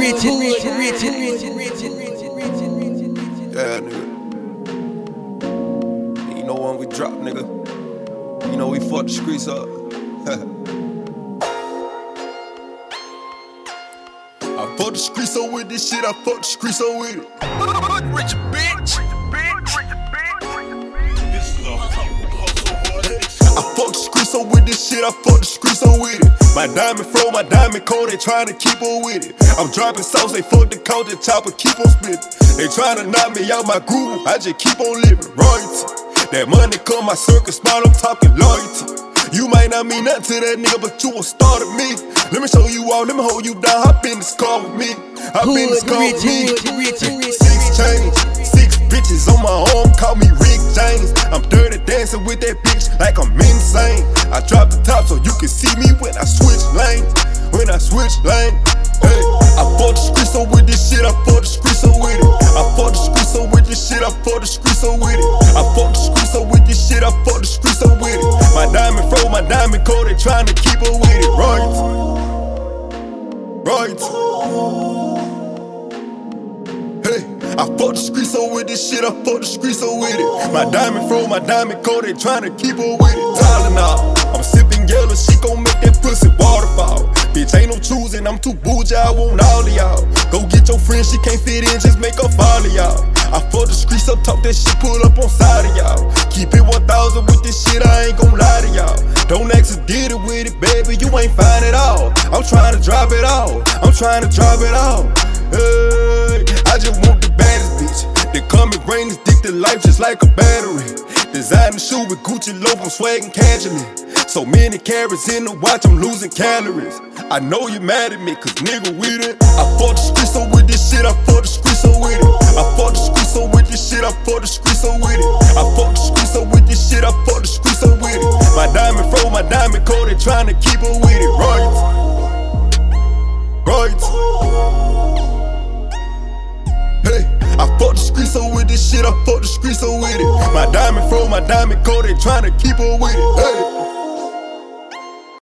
Yeah, nigga. You know when we drop, nigga. You know we fuck the streets up. I fuck the streets up with this shit. I fuck the streets up with it. Rich bitch. I fuck the streets up with this shit. I fuck the streets up with it. My diamond flow, my diamond cold. They tryna keep on with it. I'm dropping sauce. They fuck the couch. The chopper keep on spitting. They tryna knock me out my groove. I just keep on living. Royalty. That money come my circus smile. I'm talking loyalty. You might not mean nothing to that nigga, but you a star to me. Let me show you all, let me hold you down. Hop in this car with me. Hop in this car with me. 6 chains, 6 bitches on my arm, call me Rick James. I'm dirty dancing with that bitch like I'm insane. I drop the top so you can see me when I switch lane. When I switch lane. Hey, I fuck the streets up with this shit. I fuck the streets up with it. I fuck the streets up with this shit. I fuck the streets up with it. I fuck the streets up with this shit. I fuck the streets up with it. My diamond fro, my diamond cold, they tryna keep up with it. Right. Hey, I fuck the streets up with this shit. I fuck the streets up with it. My diamond fro, my diamond cold, they tryna keep up with it. Tylenol, I'm sipping yellow, she gon' make that pussy waterfall. Bitch, ain't no choosing, I'm too bougie, I want all of y'all. Go get your friend, she can't fit in, just make her follow y'all. I fuck the streets up, talk that shit, pull up on side of y'all. Keep it 1,000 with this shit, I ain't gon' lie to y'all. Don't ask a did it with it, baby, you ain't fine at all. I'm trying to drop it all, I'm trying to drop it all. Hey, I just want the baddest bitch. They come and bring this dick to life just like a battery. Designer shoe with Gucci logo, I'm swaggin' casually. So many carats in the watch, I'm losing calories. I know you mad at me, cause nigga with it. I fuck the streets up with this shit, I fuck the streets up with it. I fuck the streets up with this shit, I fuck the streets up with it. I fuck the streets up with this shit, I fuck the streets up with it. My diamond fro, my diamond cold, they tryna keep up with it. Right. Hey, I fuck the streets up with this shit, I fuck the streets up with it. My diamond fro, my diamond cold, they tryna keep up with it. Hey.